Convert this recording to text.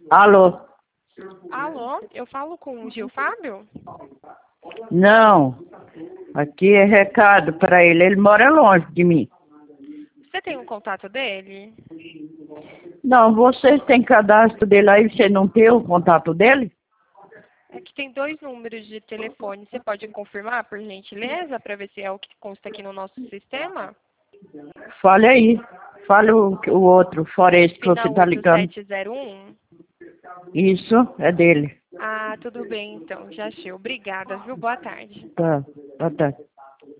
Alô? Alô, eu falo com o Gil Fábio? Não. Aqui é recado para ele. Ele mora longe de mim. Você tem um contato dele? Não, vocês têm cadastro dele aí, você não tem o contato dele? É que tem 2 números de telefone. Você pode confirmar, por gentileza, para ver se é o que consta aqui no nosso sistema? Fale aí. Fale o outro, fora esse que você Final tá ligando. 8701? Isso, é dele. Ah, tudo bem então, já achei. Obrigada, viu? Boa tarde. Tá, tá.